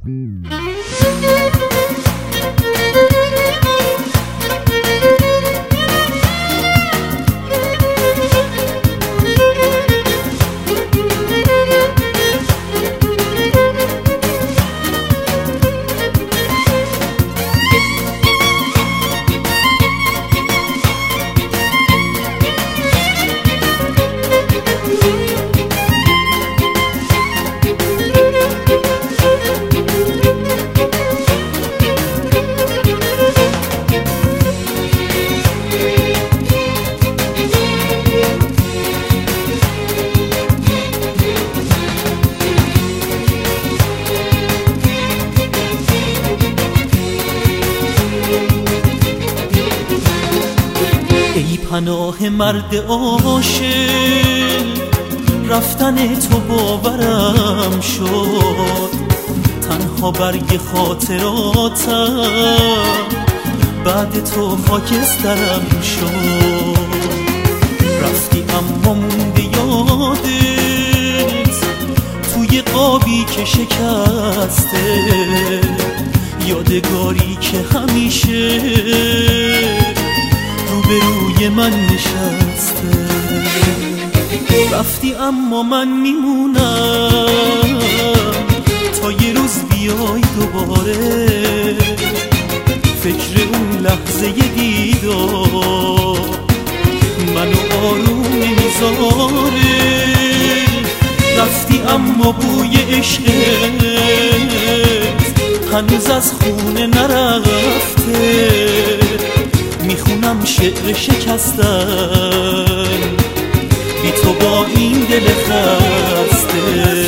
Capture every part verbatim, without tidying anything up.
پناه مرد عاشق، رفتن تو باورم شد. تنها برگ خاطراتم بعد تو خاکسترم شد. رفتی اما مونده یادت توی قابی که شکسته، یادگاری که همیشه روبروی من نشسته. رفتی اما من میمونم تا یه روز بیای دوباره. فکر اون لحظه دیدار منو آروم نمیذاره. رفتی اما بوی عشقت هنوز از خونه نرفته. میخونم شعر شکستن بی تو با این دل خسته.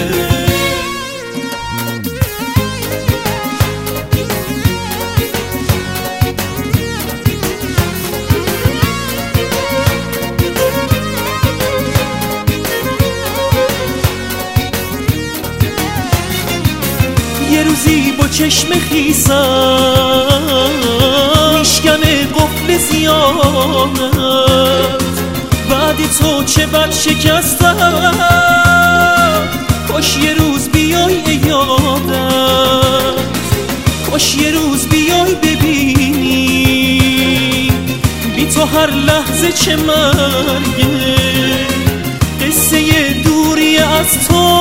یه روزی با چشم خیسم میشکنه قفل زیانت. بعد تو چه بد شکستم. کاش یه روز بیای یادم، کاش یه روز بیای ببینی بی تو هر لحظه چه مرگه. قصه دوری از تو،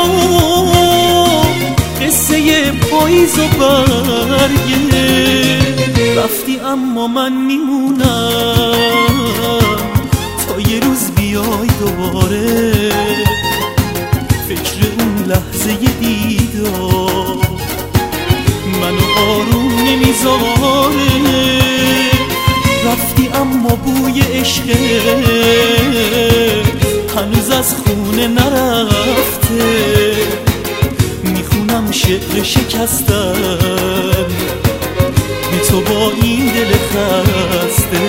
قصه پاییز و برگه. رفتی اما من میمونم تا یه روز بیای دوباره. فکر اون لحظه دیدار منو آروم نمیذاره. رفتی اما بوی عشقت هنوز از خونه نرفته. میخونم شعر شکستن بی تو با این دل خسته.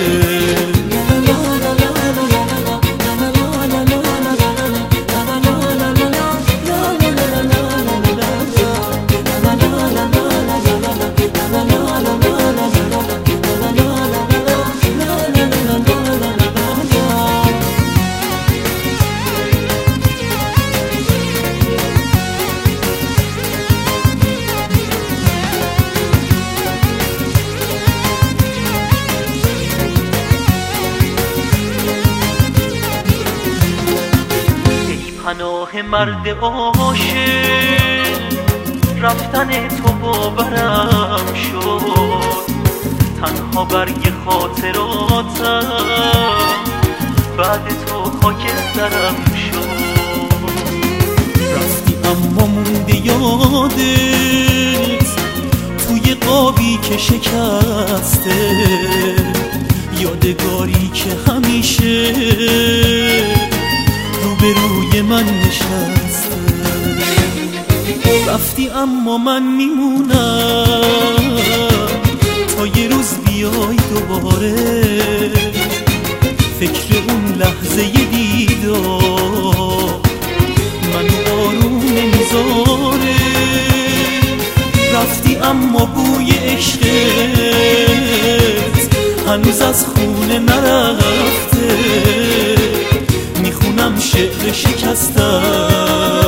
پناه مرد عاشق، رفتن تو باورم شد. تنها برگ خاطراتم بعد تو خاکسترم شد. رفتی اما مونده یادت توی قابی که شکسته، یادگاری که همیشه روبروی من نشسته. رفتی اما من میمونم تا یه روز بیای دوباره. فکر اون لحظه دیدار منو آروم نمیذاره. رفتی اما بوی عشقت هنوز از خونه نرفته. میخونم شعر شکستن